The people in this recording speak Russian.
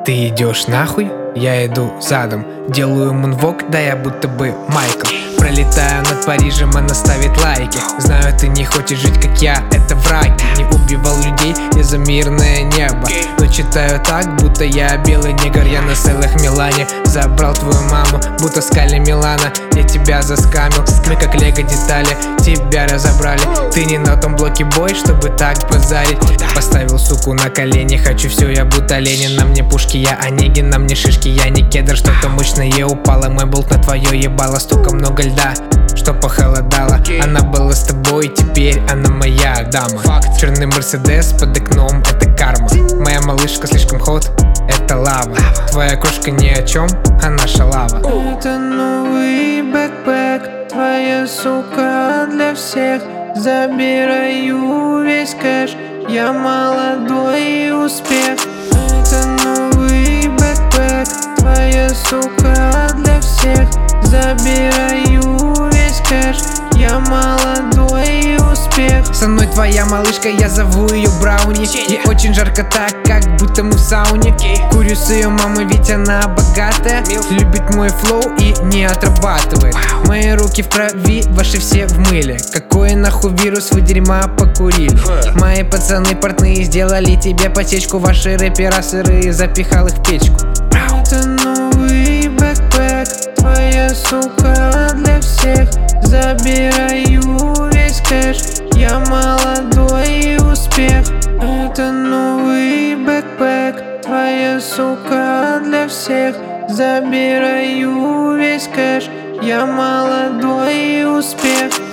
Ты идешь нахуй, я иду задом. Делаю мунвок, да я будто бы Майкл. Пролетаю над Парижем, она ставит лайки. Знаю, ты не хочешь жить, как я, это враги. Не убивал людей, я за мирное небо, но читаю так, будто я белый негр. Я на селах Милане забрал твою маму, будто скали Милана. Я тебя заскамил, мы как лего детали, тебя разобрали. Ты не на том блоке, бой, чтобы так базарить. Поставил суку на колени, хочу все, я будто Ленин. На мне пушки, я Онегин, на мне шишки, я не кедр. Что-то мощное упало, мой болт на твое ебало. Столько много льда, что похолодало. Она была с тобой, теперь она моя дама. Черный Мерседес под окном, это карма. Моя малышка слишком ход, это лава. Твоя крошка ни о чем, она шалава. Это новый бэкпэк, твоя сука для всех. Забираю весь кэш, я молодой и успех. Это новый бэкпэк, твоя сука для всех. Забираю весь кэш, я молодой и успех. Со мной твоя малышка, я зову ее Брауни. Ей очень жарко так, как будто мы в сауне. Курю с ее мамой, ведь она богатая. Любит мой флоу и не отрабатывает. Мои руки в крови, ваши все в мыле. Какой нахуй вирус, вы дерьма покурили. Мои пацаны портные сделали тебе потечку. Ваши рэпера сырые, запихал их в печку. Это новый бэкпэк, твоя сука для всех. Забираю весь кэш, я молодой и успех. Это новый бэкпэк, твоя сука для всех. Забираю весь кэш, я молодой и успех.